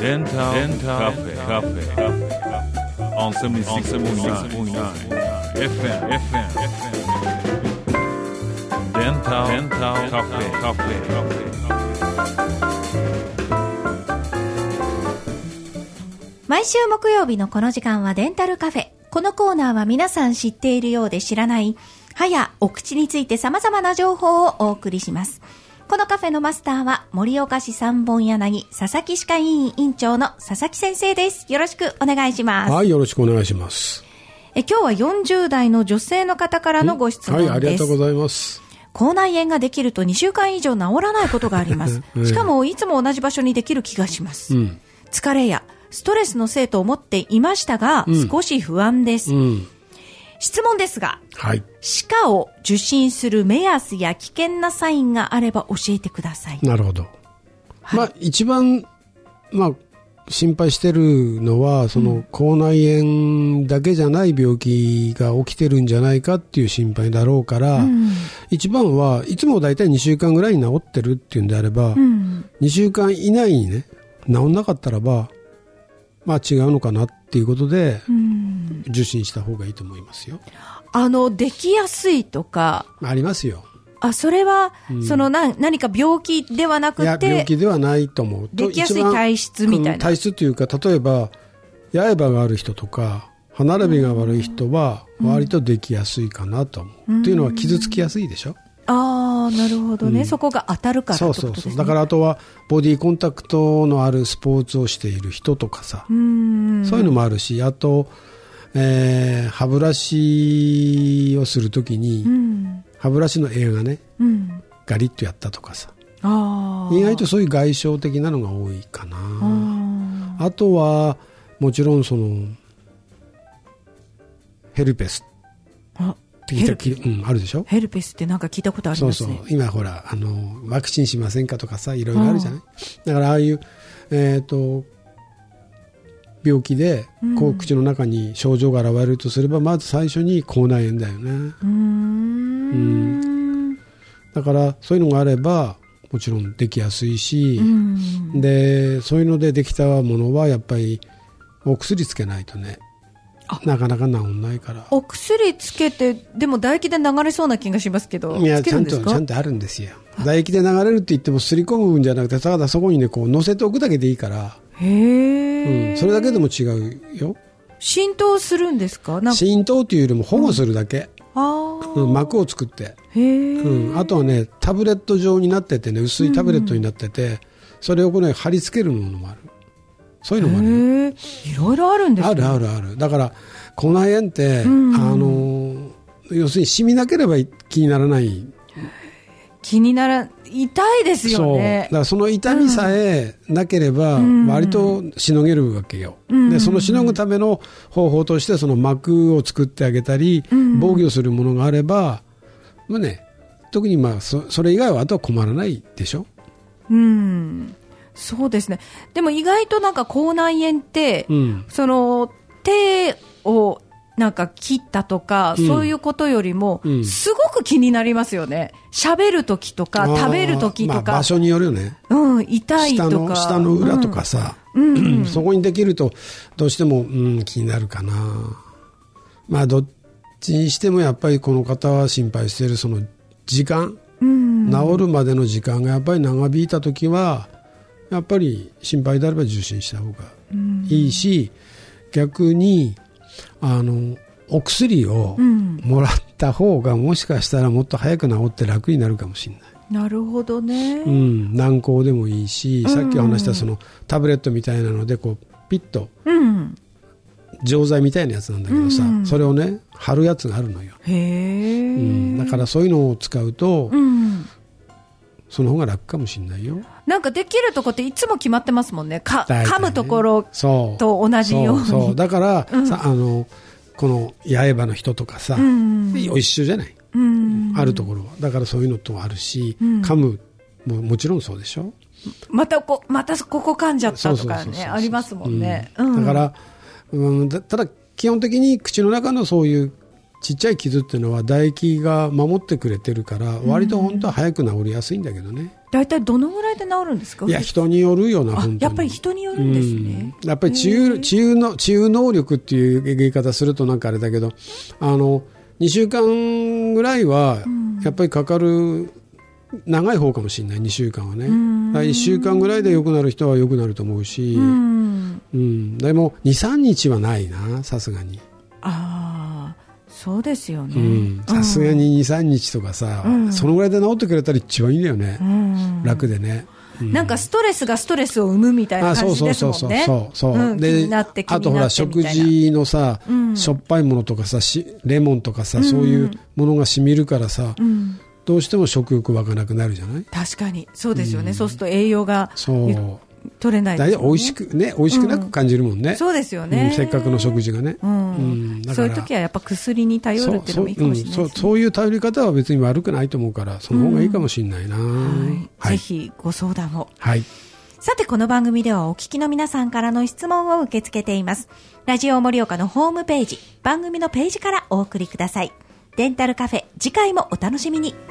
Dental Cafe on 76.9 FM Dental Cafe。 毎週木曜日のこの時間はデンタルカフェ。このコーナーは皆さん知っているようで知らない歯やお口について様々な情報をお送りします。このカフェのマスターは盛岡市三本柳佐々木歯科医院院長の佐々木先生です。よろしくお願いします。 はい、よろしくお願いします。 今日は40代の女性の方からのご質問です。 はい、ありがとうございます。 口内炎ができると2週間以上治らないことがあります。しかもいつも同じ場所にできる気がします。疲れやストレスのせいと思っていましたが、少し不安です。質問ですが、歯科を受診する目安や危険なサインがあれば教えてください。 なるほど。一番、心配してるのは、その口内炎だけじゃない病気が起きてるんじゃないかっていう心配だろうから、一番はいつもだいたい2週間ぐらいに治ってるっていうんであれば、2週間以内にね、治んなかったらば、違うのかなっていうことで、受診した方がいいと思いますよ。 できやすいとかありますよ。 それは、何か病気ではなくて、 いや病気ではないと思う。 できやすい体質みたいな。 体質というか、例えば刃がある人とか歯並びが悪い人は割とできやすいかなと思う。っていうのは傷つきやすいでしょ。 なるほどね、そこが当たるからってことですね。 そうだから、あとはボディコンタクトのあるスポーツをしている人とかさ、そういうのもあるし、あと、歯ブラシをするときに、歯ブラシの柄がね、ガリッとやったとかさ、意外とそういう外傷的なのが多いかな。あとはもちろんそのヘルペスあるでしょ。 ヘルペスってなんか聞いたことありますね。 今ほらワクチンしませんかとかさ、いろいろあるじゃない。だからああいう病気で口の中に症状が現れるとすれば、まず最初に口内炎だよね。だからそういうのがあればもちろんできやすいし、でそういうのでできたものはやっぱりお薬つけないとね、なかなか治んないから。お薬つけて、でも唾液で流れそうな気がしますけど、 いや、ちゃんとあるんですよ。唾液で流れるって言ってもすり込むんじゃなくて、ただそこにね、こう乗せておくだけでいいから。それだけでも違うよ。 浸透するんですか？ 浸透というよりも保護するだけ。膜を作って。あとはね、タブレット状になっててね、薄いタブレットになってて、それをこれ貼り付けるものもある。そういうのもある。 いろいろあるんですね。 ある。だから口内炎って、要するに染みなければ気にならない。 痛いですよね。 だからその痛みさえなければ割としのげるわけよ。でそのしのぐための方法として、その膜を作ってあげたり、防御するものがあれば、特にそれ以外はあとは困らないでしょ。 そうですね。でも意外と口内炎って、その手を切ったとか、そういうことよりも、すごく気になりますよね。喋るときとか食べるときとか、 場所によるよね。 痛いとか下の裏とかさ、そこにできるとどうしても、気になるかな。どっちにしてもやっぱりこの方は心配しているその時間、治るまでの時間がやっぱり長引いたときは、やっぱり心配であれば受診した方がいいし、逆にお薬をもらった方がもしかしたらもっと早く治って楽になるかもしれない。 なるほどね。 軟膏でもいいし、さっきお話したそのタブレットみたいなのでこうピッと、錠剤みたいなやつなんだけどさ、それをね貼るやつがあるのよ。だからそういうのを使うと、その方が楽かもしれないよ。 できるとこっていつも決まってますもんね。噛むところと同じように。 そうだから、この八重歯の人とかさ、一緒じゃない、あるところは。だからそういうのとあるし、噛むもちろんそうでしょ。 またここ噛んじゃったとかね、ありますもんね。 だから、ただ基本的に口の中のそういうちっちゃい傷っていうのは唾液が守ってくれてるから割と本当は早く治りやすいんだけどね。 だいたいどのぐらいで治るんですか？ いや人によるよな。本当にやっぱり人によるんですね。 やっぱり治癒能力っていう言い方するとなんかあれだけど2週間ぐらいはやっぱりかかる長い方かもしれない。2週間はね。1週間ぐらいで良くなる人は良くなると思うし、でも 2,3 日はないな、さすがに。 ああ、そうですよね。 さすがに 2,3 日とかさ、そのぐらいで治ってくれたら一番いいんだよね。楽でね。 なんかストレスがストレスを生むみたいな感じですもんね。 そうで、 気になってあとほら食事のさ、しょっぱいものとかさ、レモンとかさ、そういうものがしみるからさ、どうしても食欲湧かなくなるじゃない。 確かにそうですよね。そうすると栄養が取れないですよね。 美味しくなく感じるもんね。 そうですよね。 せっかくの食事がね。 そういう時はやっぱ薬に頼るっていうのもいいかもしれないですね。 そういう頼り方は別に悪くないと思うから、その方がいいかもしれないな。 ぜひご相談を。 はい。 さてこの番組ではお聞きの皆さんからの質問を受け付けています。ラジオ盛岡のホームページ、番組のページからお送りください。デンタルカフェ、次回もお楽しみに。